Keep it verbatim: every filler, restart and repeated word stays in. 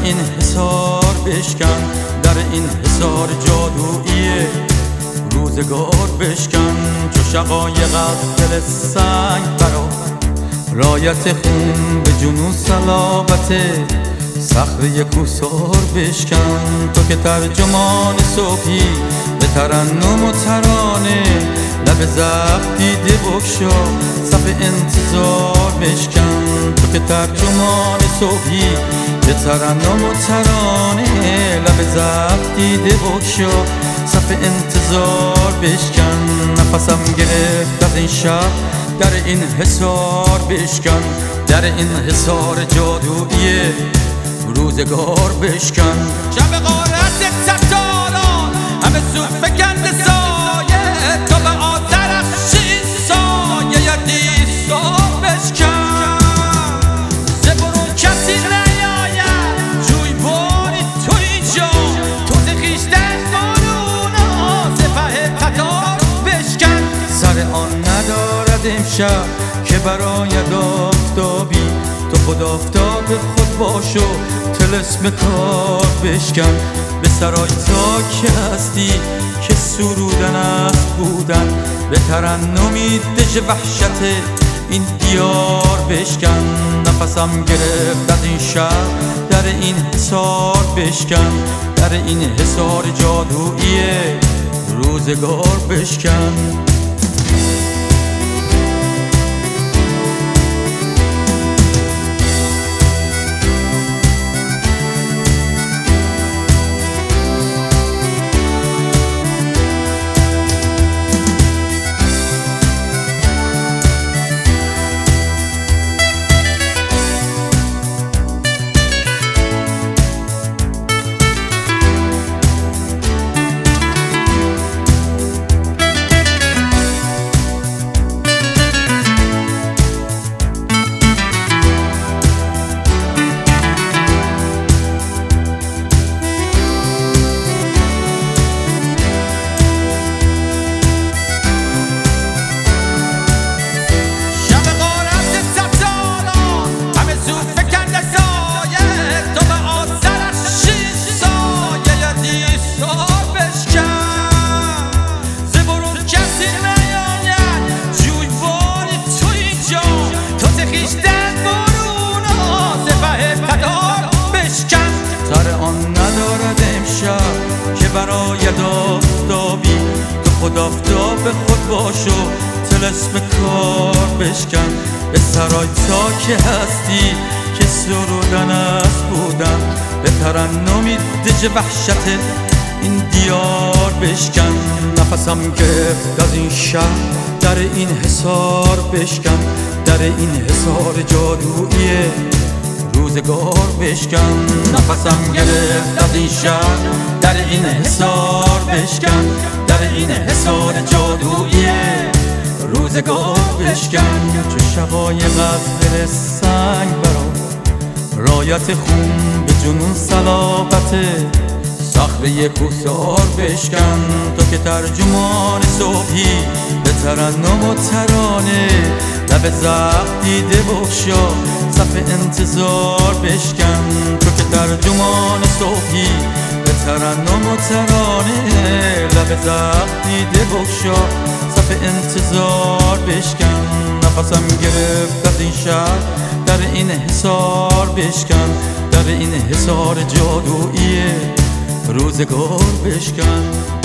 این حصار بشکن، در این حصار جادویی روزگار بشکن. چو شقایق از دل سنگ برآ، رایت خون به جنون صلابت صخره کوثار بشکن. تو که ترجمان صبحی به ترنم و ترانه، لب زخم دیده بگشا صف انتظار بشکن. تو که ترجمان صبحی به ترنم و ترانه، لب زخم دیده بگشا صف انتظار بشکن. نفسم گرفت از این شب، در این حصار بشکن، در این حصار جادویی روزگار بشکن. شب غارت ستاران همه سو فکنده سایه، تو به آترش این سایه دیسار بشکن. ز برون کسی نیاید جویباری تو اینجا، تو ز خویشتن بارونا سپه قطار بشکن. سر آن ندارد امشب که براید آفتابی، تو خود آفتاب خود باش و طلسم کار بشکن. به سرای تا که هستی که سرودن است بودن، به ترنمی دژ وحشت این دیار بشکن. نفسم گرفت از این شب، در این حصار بشکن، در این حصار جادویی روزگار بشکن. سر آن ندارد امشب که براید آفتابی، تو خود آفتاب خود باش و طلسم کار بشکن. به سرای تا که هستی که سرودن است بودن، به ترنمی دژ وحشت این دیار بشکن. نفسم گرفت از این شب، در این حصار بشکن، در این حصار جادویی روزگار بشکن. نفسم گرفت از این شب، در این حصار بشکن، در این حصار جادویی روزگار بشکن. چو شقایق از دل سنگ برآ، رایت خون به جنون صلابت صخره کوثار بشکن. تو که ترجمان صبحی به ترنم و ترانه، لب زخم دیده بگشا صف انتظار بشکن. تو که ترجمان صبحی به ترنم و ترانه، لب زخم دیده بگشا صف انتظار بشکن. نفسم گرفت از این شب، در این حصار بشکن، در این حصار جادویی روزگار بشکن.